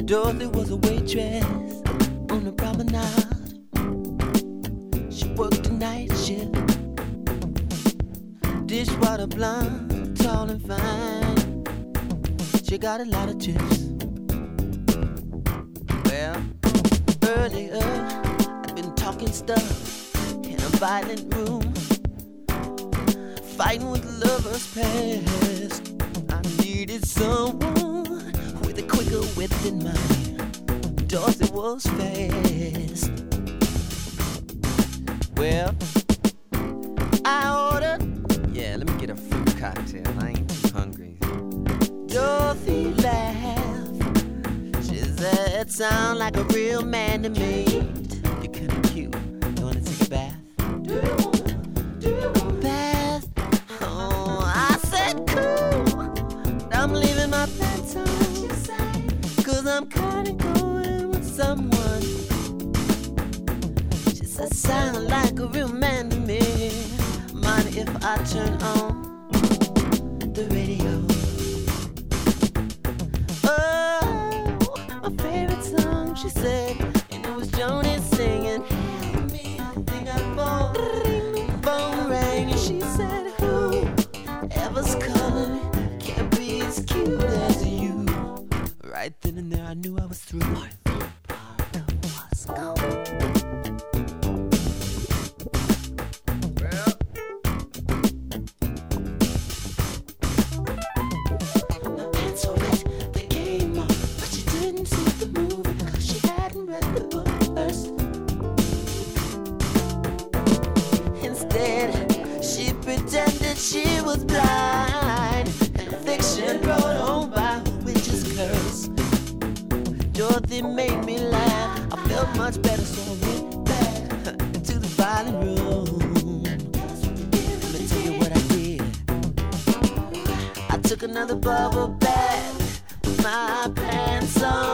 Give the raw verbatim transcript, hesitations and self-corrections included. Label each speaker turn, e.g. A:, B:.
A: Dorothy was a waitress on the promenade. She worked a night shift. Dishwater blonde, tall and fine. She got a lot of chips. Well, earlier I'd been talking stuff in a violent room, fighting with lovers past. I needed someone with a quicker wit than mine. Dorothy was fast. Well, I ordered, yeah, let me get a fruit cocktail. I ain't too hungry. Dorothy laughed. She said, sound like a real man to me. You're kinda cute. You wanna take a bath? Do you wanna, do you wanna bath? Oh, I said cool. I'm leaving my pants on. Cause I'm kinda going with someone. She said, sound like a real man to me. Mind if I turn on the radio? Oh, my favorite song, she said, and it was Joni singing. Help me, I think I phone. Phone rang and she said, who ever's calling can't be as cute as you. Right then and there I knew I was through. My favorite part was gone. She was blind, and fiction brought home by a witch's curse. Dorothy made me laugh. I felt much better, so I went back into the violent room. Let me tell you what I did. I took another bubble bath with my pants on.